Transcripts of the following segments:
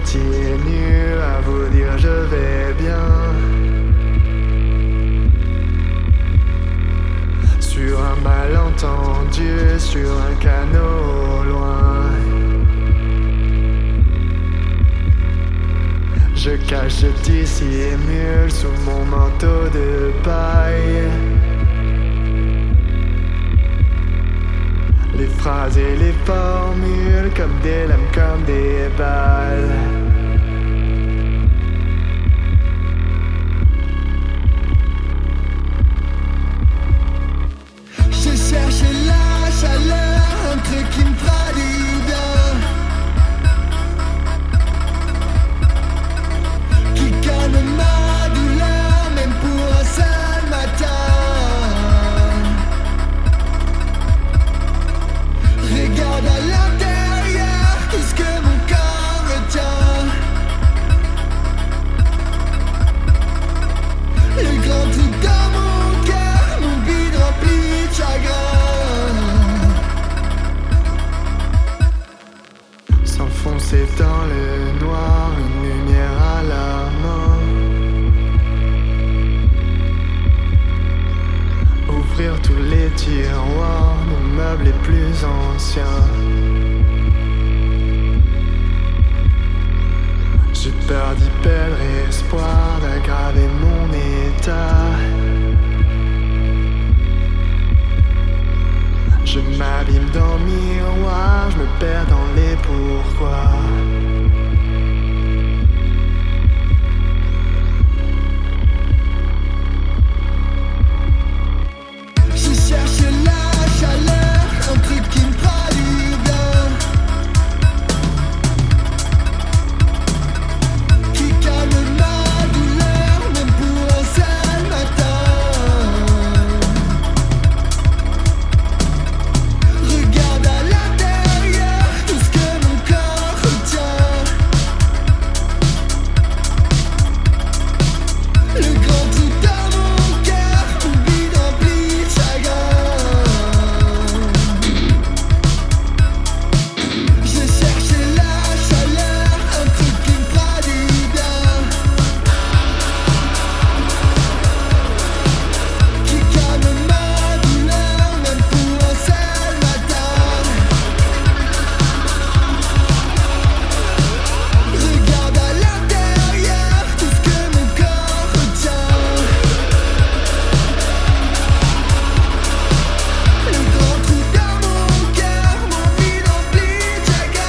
continue à vous dire je vais bien. Sur un malentendu, sur un canot au loin. Je cache, je dissimule sous mon manteau de paille les phrases et les formules comme des lames, comme des balles. Je cherche la chaleur, un truc qui me fera du bien, qui calme ma douleur, même pour un seul matin. Regarde à l'intérieur tout ce que mon corps retient. Le grand trou dans mon cœur, mon vide rempli de chagrin. S'enfoncer dans le noir, une lumière à la main. Ouvrir tous les tiroirs, nos meubles les plus anciens. J'ai peur d'y perdre espoir, d'aggraver mon état. Je m'abîme dans le miroir, je me perds dans les pourquoi. Je cherche la chaleur, un truc qui me fera du bien, qui calme ma douleur, même pour un seul matin. Regarde à l'intérieur tout ce que mon corps retient. Le grand trou dans mon cœur, mon vide rempli de chagrin. Je cherche la chaleur, un truc qui me fera du bien, qui calme ma douleur, même pour un seul matin. Regarde à l'intérieur tout ce que mon corps retient. Le grand trou dans mon cœur, mon vide rempli de chagrin.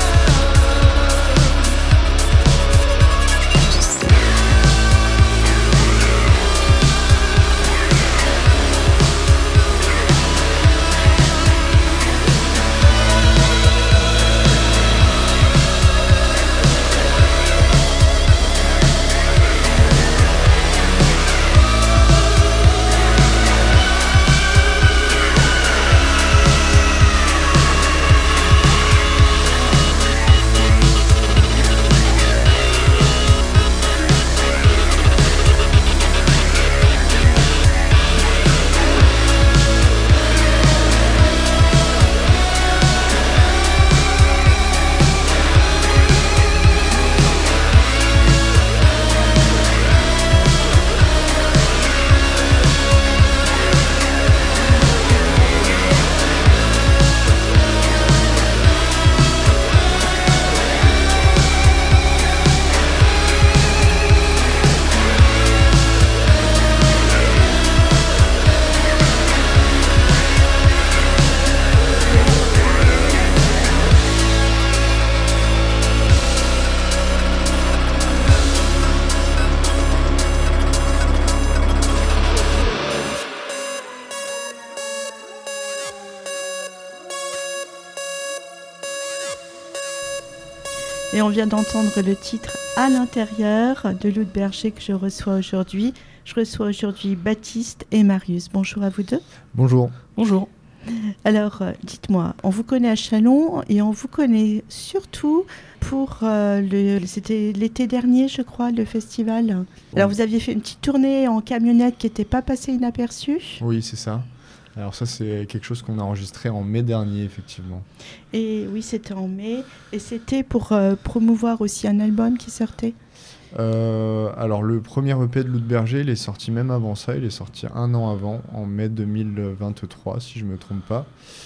Et on vient d'entendre le titre À l'intérieur de Loud Berger que je reçois aujourd'hui. Je reçois aujourd'hui Baptiste et Marius. Bonjour à vous deux. Bonjour. Bonjour. Alors, dites-moi, on vous connaît à Châlons et on vous connaît surtout pour c'était l'été dernier, je crois, le festival. Oui. Alors, vous aviez fait une petite tournée en camionnette qui n'était pas passée inaperçue. Oui, c'est ça. Alors ça, c'est quelque chose qu'on a enregistré en mai dernier, effectivement. Et oui, c'était en mai. Et c'était pour promouvoir aussi un album qui sortait. Alors le premier EP de Loup de Berger, il est sorti même avant ça, il est sorti 1 an avant, en mai 2023 si je me trompe pas.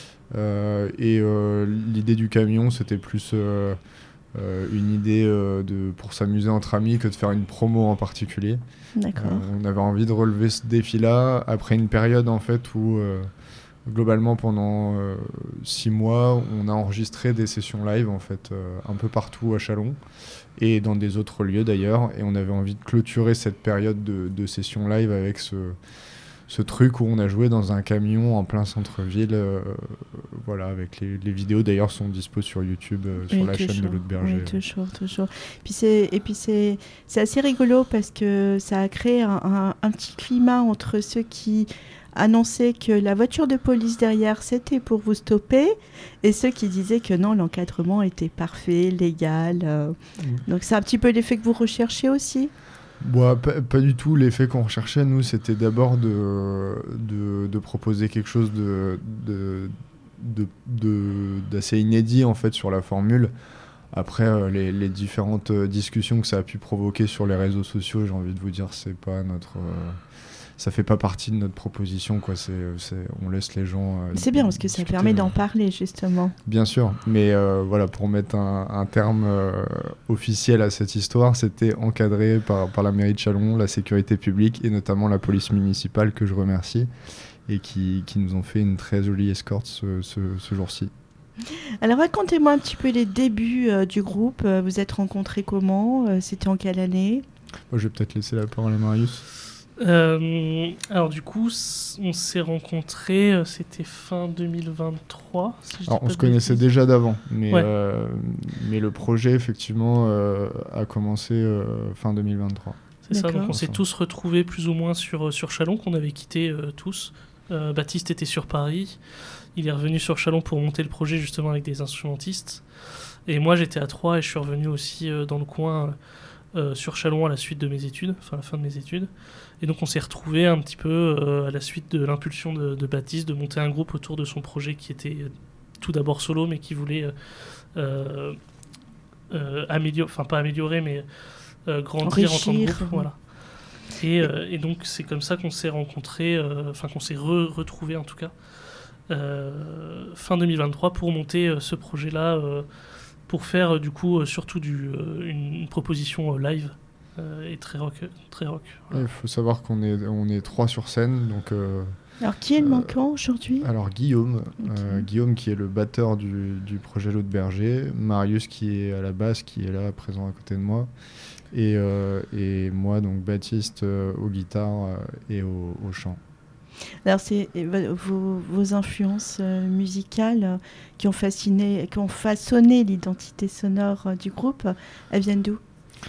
L'idée du camion, c'était plus une idée pour s'amuser entre amis que de faire une promo en particulier. D'accord. On avait envie de relever ce défi-là après une période en fait où globalement pendant 6 mois, on a enregistré des sessions live en fait un peu partout à Châlons et dans des autres lieux d'ailleurs, et on avait envie de clôturer cette période de sessions live avec ce truc où on a joué dans un camion en plein centre-ville, voilà, avec les vidéos d'ailleurs sont dispo sur YouTube, sur la chaîne de Loup de Berger. Oui, toujours. Puis c'est assez rigolo parce que ça a créé un petit climat entre ceux qui annonçaient que la voiture de police derrière c'était pour vous stopper et ceux qui disaient que non, l'encadrement était parfait, légal. Donc c'est un petit peu l'effet que vous recherchez aussi. Pas du tout. L'effet qu'on recherchait, nous, c'était d'abord de proposer quelque chose d'assez inédit en fait sur la formule. Après, les différentes discussions que ça a pu provoquer sur les réseaux sociaux, j'ai envie de vous dire, c'est pas ça fait pas partie de notre proposition, quoi. On laisse les gens. C'est bien parce que ça permet d'en parler justement. Bien sûr, mais voilà, pour mettre un terme officiel à cette histoire, c'était encadré par la mairie de Châlons, la sécurité publique et notamment la police municipale que je remercie et qui nous ont fait une très jolie escorte ce jour-ci. Alors racontez-moi un petit peu les débuts du groupe. Vous êtes rencontrés comment ? C'était en quelle année ? Je vais peut-être laisser la parole à Marius. Alors du coup, on s'est rencontrés, c'était fin 2023. Alors on se connaissait déjà d'avant, mais le projet effectivement a commencé fin 2023. C'est ça, donc on s'est tous retrouvés plus ou moins sur Châlons, qu'on avait quitté tous. Baptiste était sur Paris, il est revenu sur Châlons pour monter le projet justement avec des instrumentistes. Et moi j'étais à Troyes et je suis revenu aussi dans le coin sur Châlons à la suite de mes études, enfin la fin de mes études. Et donc on s'est retrouvés un petit peu à la suite de l'impulsion de Baptiste de monter un groupe autour de son projet qui était tout d'abord solo mais qui voulait améliorer mais grandir en tant que groupe. Voilà. Et donc c'est comme ça qu'on s'est rencontrés, qu'on s'est retrouvés en tout cas fin 2023 pour monter ce projet-là, pour faire du coup surtout une proposition live. Et très rock. Voilà. Il faut savoir qu'on est 3 sur scène. Donc, alors qui est le manquant aujourd'hui ? Alors Guillaume, Guillaume qui est le batteur du projet Loup de Berger, Marius qui est à la basse, qui est là présent à côté de moi, et moi donc Baptiste aux guitares et au chant. Alors c'est vos influences musicales qui ont façonné l'identité sonore du groupe, elles viennent d'où ?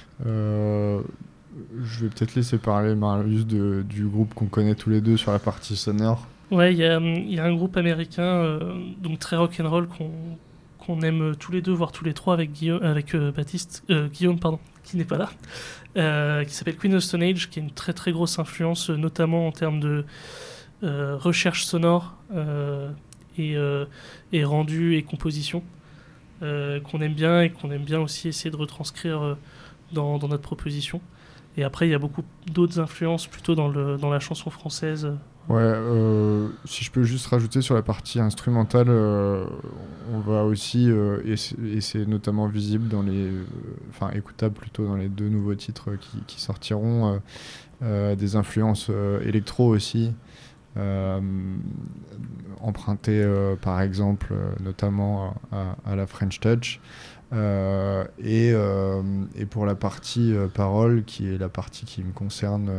Je vais peut-être laisser parler Marius du groupe qu'on connaît tous les deux sur la partie sonore. Ouais, il y a un groupe américain donc très rock'n'roll qu'on aime tous les deux, voire tous les trois avec Guillaume, qui n'est pas là, qui s'appelle Queen of Stone Age, qui est une très très grosse influence, notamment en termes de recherche sonore et rendu et composition, qu'on aime bien et qu'on aime bien aussi essayer de retranscrire dans notre proposition. Et après, il y a beaucoup d'autres influences plutôt dans la chanson française. Ouais, si je peux juste rajouter sur la partie instrumentale, on va aussi, et c'est notamment visible écoutable plutôt dans les 2 nouveaux titres qui sortiront, des influences électro aussi, empruntées par exemple notamment à la French Touch. Et pour la partie parole, qui est la partie qui me concerne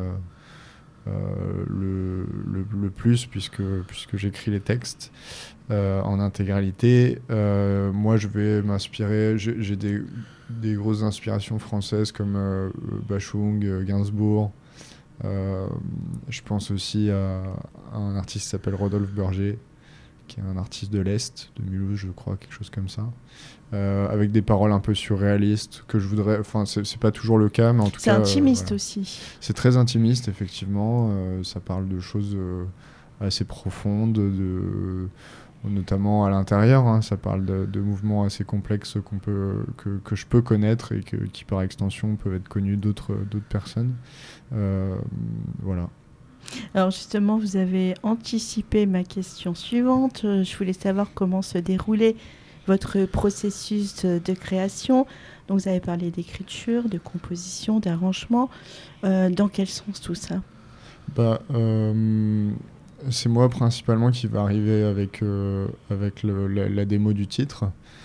le plus, puisque j'écris les textes en intégralité, moi je vais m'inspirer, j'ai des grosses inspirations françaises comme Bachung, Gainsbourg. Je pense aussi à un artiste qui s'appelle Rodolphe Berger, qui est un artiste de l'Est, de Mulhouse, je crois, quelque chose comme ça. Avec des paroles un peu surréalistes que je voudrais... Enfin, c'est pas toujours le cas, mais en tout cas... C'est intimiste voilà. aussi. C'est très intimiste, effectivement. Ça parle de choses assez profondes, notamment à l'intérieur. Hein, ça parle de mouvements assez complexes que je peux connaître et qui par extension peuvent être connus d'autres personnes. Voilà. Alors justement, vous avez anticipé ma question suivante. Je voulais savoir comment se déroulait votre processus de création. Donc vous avez parlé d'écriture, de composition, d'arrangement. Dans quel sens tout ça ? C'est moi principalement qui va arriver avec la démo du titre,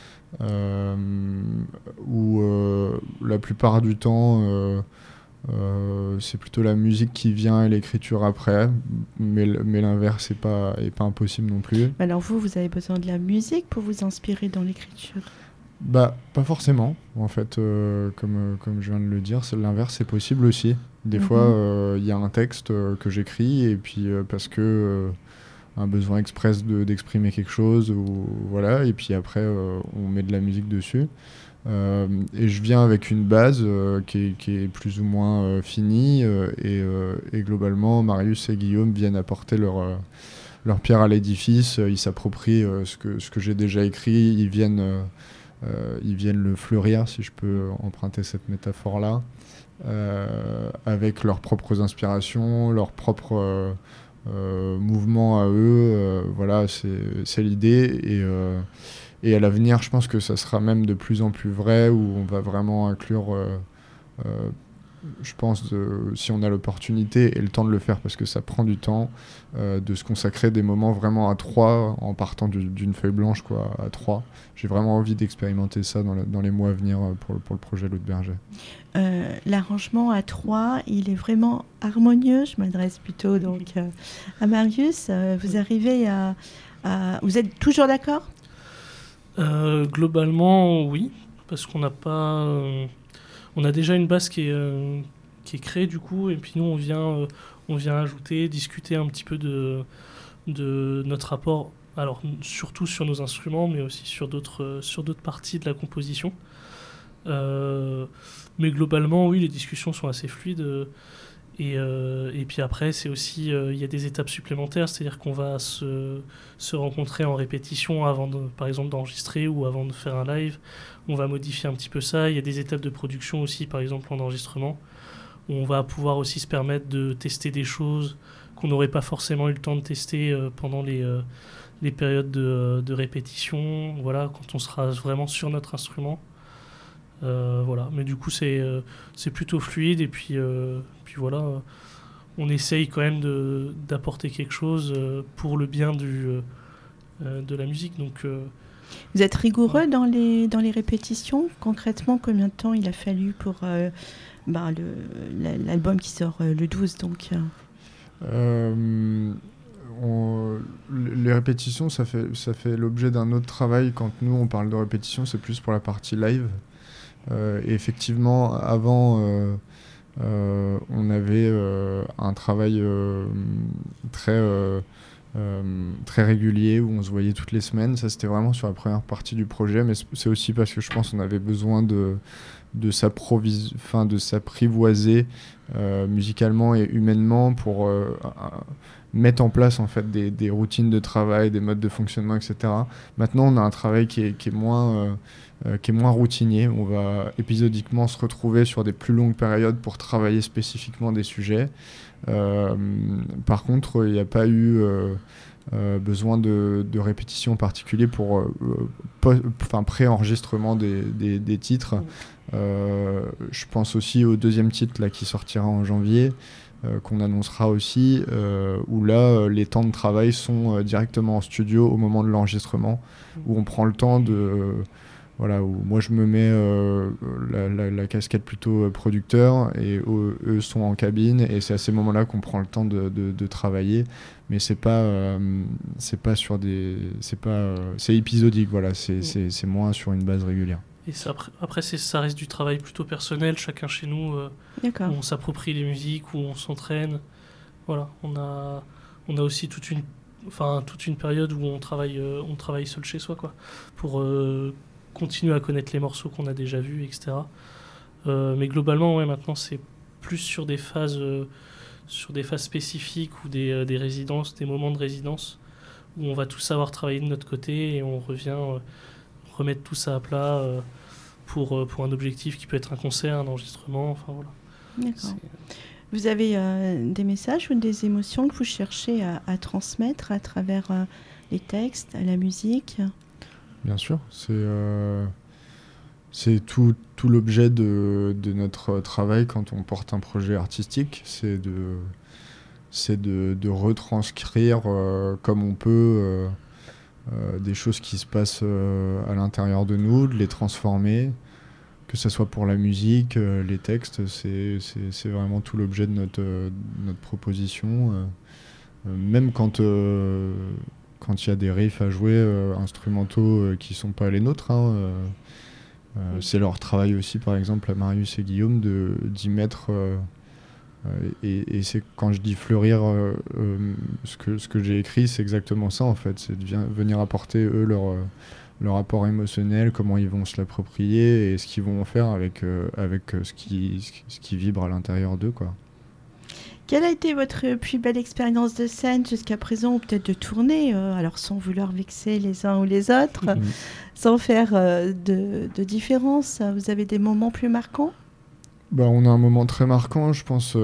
où la plupart du temps c'est plutôt la musique qui vient et l'écriture après, mais l'inverse n'est pas impossible non plus. Alors vous avez besoin de la musique pour vous inspirer dans l'écriture ? Pas forcément, en fait, comme je viens de le dire, l'inverse c'est possible aussi. Des fois, il y a un texte que j'écris, et puis parce que un besoin express d'exprimer quelque chose, voilà, et puis après on met de la musique dessus. Et je viens avec une base qui est plus ou moins finie, et globalement Marius et Guillaume viennent apporter leur pierre à l'édifice. Ils s'approprient ce que j'ai déjà écrit, ils viennent le fleurir, si je peux emprunter cette métaphore-là, avec leurs propres inspirations, leurs propres mouvements à eux. Voilà, c'est l'idée. Et à l'avenir, je pense que ça sera même de plus en plus vrai, où on va vraiment inclure, je pense, si on a l'opportunité et le temps de le faire, parce que ça prend du temps, de se consacrer des moments vraiment à 3, en partant d'une feuille blanche, quoi, à 3. J'ai vraiment envie d'expérimenter ça dans les mois à venir pour le projet Loup de Berger. L'arrangement à 3, il est vraiment harmonieux. Je m'adresse plutôt donc à Marius. Vous arrivez à... Vous êtes toujours d'accord ? Globalement, oui, parce qu'on n'a pas... on a déjà une base qui est créée, du coup, et puis nous, on vient ajouter, discuter un petit peu de notre rapport, alors surtout sur nos instruments, mais aussi sur d'autres parties de la composition. Mais globalement, oui, les discussions sont assez fluides. Et puis après, c'est aussi, il y a des étapes supplémentaires, c'est-à-dire qu'on va se rencontrer en répétition avant, par exemple, d'enregistrer ou avant de faire un live. On va modifier un petit peu ça. Il y a des étapes de production aussi, par exemple en enregistrement, où on va pouvoir aussi se permettre de tester des choses qu'on n'aurait pas forcément eu le temps de tester pendant les périodes de répétition, voilà, quand on sera vraiment sur notre instrument. Voilà. Mais du coup, c'est plutôt fluide, et puis voilà, on essaye quand même d'apporter quelque chose pour le bien de la musique. Donc, vous êtes rigoureux dans les répétitions ? Concrètement, combien de temps il a fallu pour l'album qui sort le 12 donc les répétitions, ça fait l'objet d'un autre travail. Quand nous, on parle de répétition, c'est plus pour la partie live. Et effectivement, avant, on avait un travail très régulier, où on se voyait toutes les semaines. Ça, c'était vraiment sur la première partie du projet, mais c'est aussi parce que je pense qu'on avait besoin de s'apprivoiser musicalement et humainement pour mettre en place en fait des routines de travail, des modes de fonctionnement, etc. Maintenant, on a un travail qui est moins routinier. On va épisodiquement se retrouver sur des plus longues périodes pour travailler spécifiquement des sujets. Par contre, il n'y a pas eu besoin de répétition en particulier pour pré-enregistrement des titres. Je pense aussi au deuxième titre là, qui sortira en janvier, qu'on annoncera aussi, où là les temps de travail sont directement en studio au moment de l'enregistrement, où on prend le temps voilà, où moi je me mets la casquette plutôt producteur, et eux sont en cabine, et c'est à ces moments-là qu'on prend le temps de travailler, mais c'est épisodique, voilà, c'est moins sur une base régulière. Et après, ça reste du travail plutôt personnel, chacun chez nous, où on s'approprie les musiques, où on s'entraîne. Voilà, on a aussi toute une période où on travaille seul chez soi, quoi, pour continuer à connaître les morceaux qu'on a déjà vus, etc. Mais globalement, ouais, maintenant, c'est plus sur des phases sur des phases spécifiques ou des résidences, des moments de résidence, où on va tous savoir travailler de notre côté et on revient remettre tout ça à plat pour un objectif qui peut être un concert, un enregistrement, enfin voilà. D'accord. Vous avez des messages ou des émotions que vous cherchez à transmettre à travers les textes, la musique? Bien sûr, c'est tout l'objet de notre travail quand on porte un projet artistique, c'est de retranscrire comme on peut des choses qui se passent à l'intérieur de nous, de les transformer, que ce soit pour la musique, les textes, c'est vraiment tout l'objet de notre proposition. Même quand il y a des riffs à jouer, instrumentaux qui ne sont pas les nôtres, c'est leur travail aussi, par exemple, à Marius et Guillaume, d'y mettre... et c'est quand je dis fleurir, ce que j'ai écrit, c'est exactement ça, en fait. C'est de venir apporter, eux, leur apport émotionnel, comment ils vont se l'approprier et ce qu'ils vont en faire avec ce qui vibre à l'intérieur d'eux, quoi. Quelle a été votre plus belle expérience de scène jusqu'à présent, ou peut-être de tournée, alors sans vouloir vexer les uns ou les autres, sans faire de différence? Vous avez des moments plus marquants? On a un moment très marquant, je pense.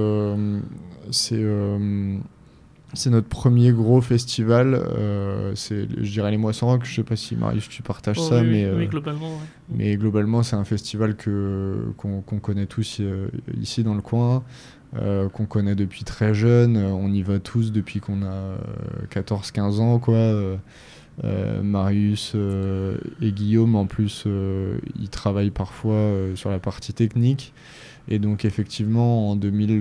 C'est notre premier gros festival. Je dirais les Moissons Rock. Je ne sais pas si Marius, tu partages ça, oui, globalement. Ouais. Mais globalement, c'est un festival qu'on connaît tous ici dans le coin, qu'on connaît depuis très jeune. On y va tous depuis qu'on a 14-15 ans, quoi. Marius et Guillaume, en plus, ils travaillent parfois sur la partie technique. Et donc, effectivement, en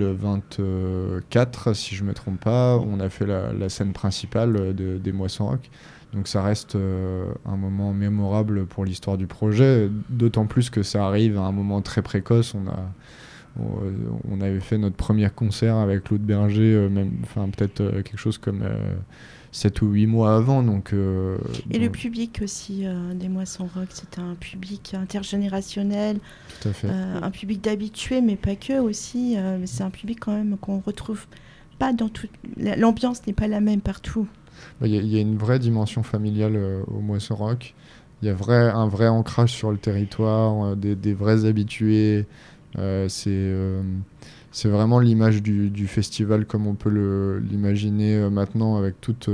2024, si je ne me trompe pas, on a fait la scène principale des Moissons Rock. Donc, ça reste un moment mémorable pour l'histoire du projet, d'autant plus que ça arrive à un moment très précoce. On avait fait notre premier concert avec Claude Berger, peut-être quelque chose comme 7 ou 8 mois avant. Et le public aussi des Moissons Rock, c'est un public intergénérationnel, tout à fait. Un public d'habitués, mais pas que aussi. C'est un public quand même qu'on retrouve pas dans tout. L'ambiance n'est pas la même partout. Il y a une vraie dimension familiale au Moissons Rock. Il y a un vrai ancrage sur le territoire, des vrais habitués. C'est vraiment l'image du festival comme on peut l'imaginer maintenant, avec toute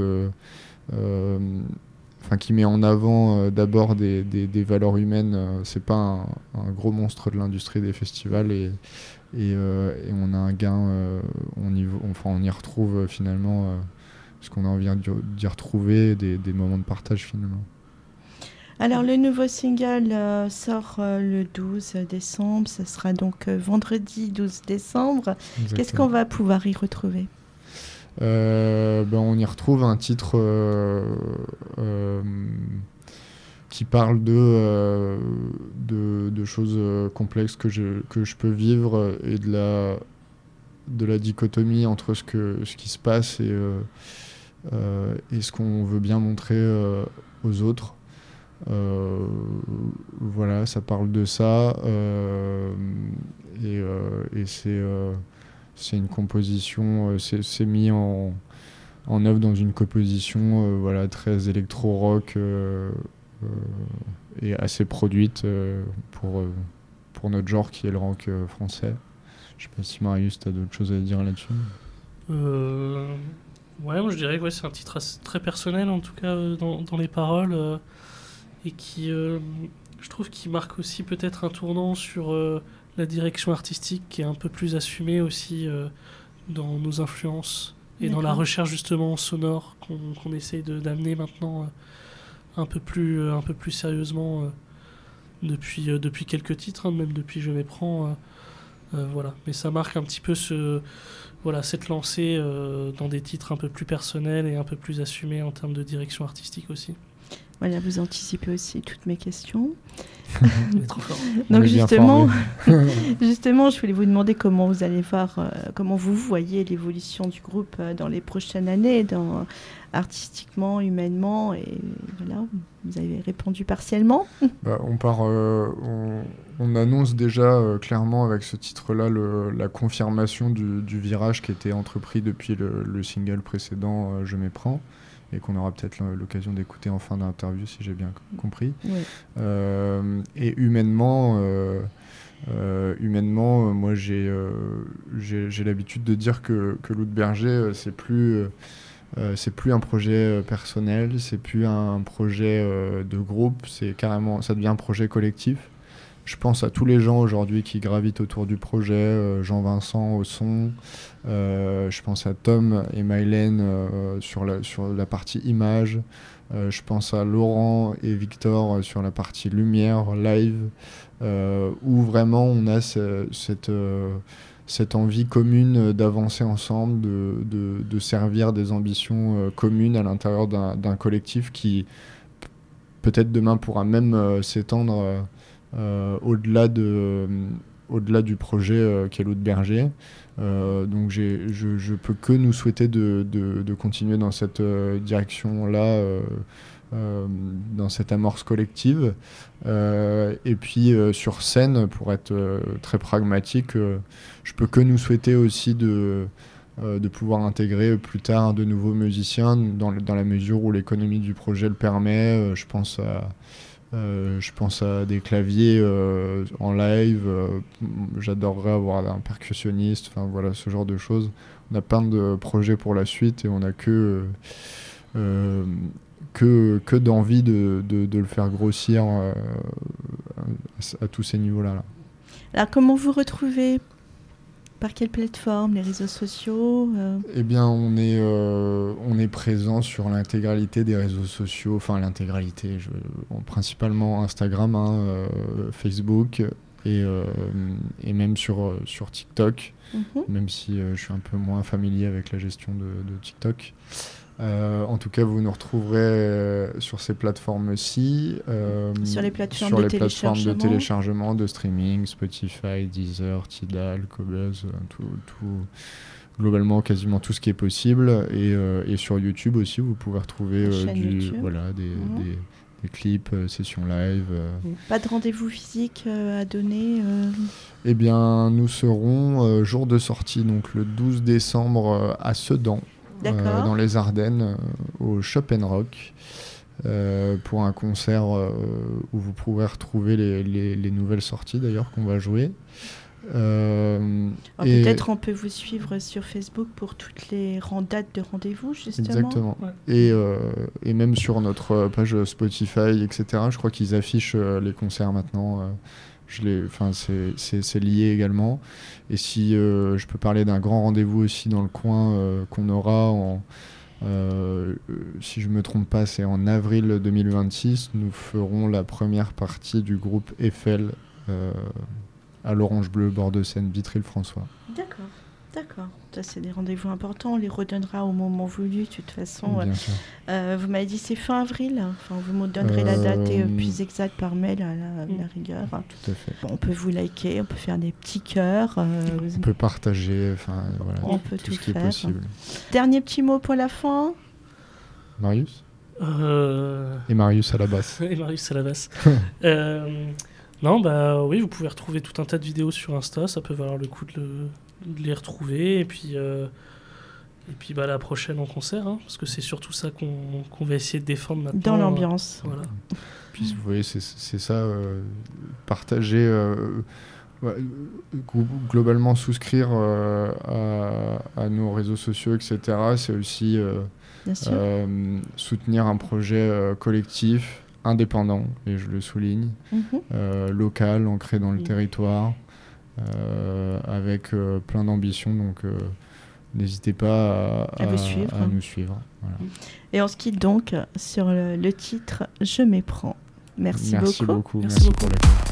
qui met en avant d'abord des valeurs humaines. C'est pas un gros monstre de l'industrie des festivals, et on a un gain, on y retrouve finalement ce qu'on a envie d'y retrouver, des moments de partage finalement. Alors, le nouveau single sort le 12 décembre. Ce sera donc vendredi 12 décembre. Exactement. Qu'est-ce qu'on va pouvoir y retrouver? On y retrouve un titre qui parle de choses complexes que je peux vivre, et de la dichotomie entre ce qui se passe et ce qu'on veut bien montrer aux autres. Voilà, ça parle de ça, et c'est une composition, c'est mis en œuvre dans une composition très électro-rock, et assez produite pour notre genre qui est le rock français. Je sais pas si Marius, tu as d'autres choses à dire là-dessus. Ouais, moi je dirais que c'est un titre très personnel, en tout cas dans les paroles, et qui, je trouve, qui marque aussi peut-être un tournant sur la direction artistique, qui est un peu plus assumée aussi dans nos influences et dans la recherche justement sonore qu'on essaye d'amener maintenant un peu plus sérieusement depuis quelques titres, même depuis Je m'éprends. Voilà. Mais ça marque un petit peu cette lancée dans des titres un peu plus personnels et un peu plus assumés en termes de direction artistique aussi. Voilà, vous anticipez aussi toutes mes questions. On est trop fort. On Donc est bien justement, formés. justement, je voulais vous demander comment vous allez voir, comment vous voyez l'évolution du groupe dans les prochaines années, artistiquement, humainement, et voilà, vous avez répondu partiellement. Bah, on annonce déjà clairement avec ce titre-là la confirmation du virage qui était entrepris depuis le single précédent, Je m'éprends, et qu'on aura peut-être l'occasion d'écouter en fin d'interview si j'ai bien compris. Oui. Et humainement, moi j'ai l'habitude de dire que Loup de Berger, c'est plus un projet personnel, c'est plus un projet de groupe, ça devient un projet collectif. Je pense à tous les gens aujourd'hui qui gravitent autour du projet, Jean-Vincent au son, je pense à Tom et Mylène sur la partie image, je pense à Laurent et Victor sur la partie lumière, live, où vraiment on a cette envie commune d'avancer ensemble, de servir des ambitions communes à l'intérieur d'un collectif qui peut-être demain pourra même s'étendre au-delà du projet qu'est Loup de Berger. Donc je peux que nous souhaiter de continuer dans cette direction-là, dans cette amorce collective. Et puis sur scène, pour être très pragmatique, je peux que nous souhaiter aussi de pouvoir intégrer plus tard de nouveaux musiciens dans la mesure où l'économie du projet le permet. Je pense à des claviers en live. J'adorerais avoir un percussionniste. Enfin voilà, ce genre de choses. On a plein de projets pour la suite et on n'a que d'envie de le faire grossir à tous ces niveaux-là. Alors, comment vous retrouvez ? Par quelle plateforme ? Les réseaux sociaux ? Eh bien, on est présent sur l'intégralité des réseaux sociaux, enfin l'intégralité, principalement Instagram, Facebook et même sur TikTok, même si je suis un peu moins familier avec la gestion de TikTok. En tout cas, vous nous retrouverez sur ces plateformes-ci. Sur les plateformes de téléchargement, de streaming, Spotify, Deezer, Tidal, Qobuz, tout, globalement quasiment tout ce qui est possible. Et sur YouTube aussi, vous pouvez retrouver des clips, sessions live. Pas de rendez-vous physique à donner Eh bien, nous serons jour de sortie, donc le 12 décembre à Sedan. Dans les Ardennes, au Shop & Rock, pour un concert où vous pourrez retrouver les nouvelles sorties d'ailleurs qu'on va jouer. Peut-être on peut vous suivre sur Facebook pour toutes les dates de rendez-vous, justement. Exactement. Ouais. Et même sur notre page Spotify, etc., je crois qu'ils affichent les concerts maintenant. C'est lié également. Et si je peux parler d'un grand rendez-vous aussi dans le coin qu'on aura si je me trompe pas, c'est en avril 2026, nous ferons la première partie du groupe Eiffel à l'Orange Bleu, bord de Seine, Vitry-le-François. D'accord. Ça, c'est des rendez-vous importants. On les redonnera au moment voulu, de toute façon. Bien sûr. Vous m'avez dit c'est fin avril. Enfin, vous me donnerez la date plus exacte par mail à la rigueur. Tout à fait. On peut vous liker, on peut faire des petits cœurs. On peut partager, voilà, on peut tout ce qui faire. est possible. Dernier petit mot pour la fin. Marius Et Marius à la basse. Et Marius à la basse. Non, oui, vous pouvez retrouver tout un tas de vidéos sur Insta, ça peut valoir le coup de les retrouver, et puis la prochaine en concert, parce que c'est surtout ça qu'on va essayer de défendre maintenant. Dans l'ambiance. Voilà. Puis vous voyez, c'est ça, partager, globalement souscrire à nos réseaux sociaux, etc. C'est aussi soutenir un projet collectif, indépendant, et je le souligne, local, ancré dans le territoire, avec plein d'ambitions, donc n'hésitez pas à nous suivre. Voilà. Et on se quitte donc sur le titre « Je m'éprends ». Merci beaucoup. Merci pour l'accueil.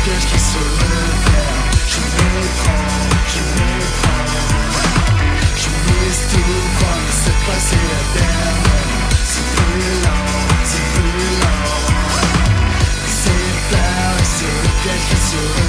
piège qui se referme. Je méprends. Je mise tout, crois ne sait pas si la dernière. C'est brûlant. C'est peur, c'est le piège qui se referme.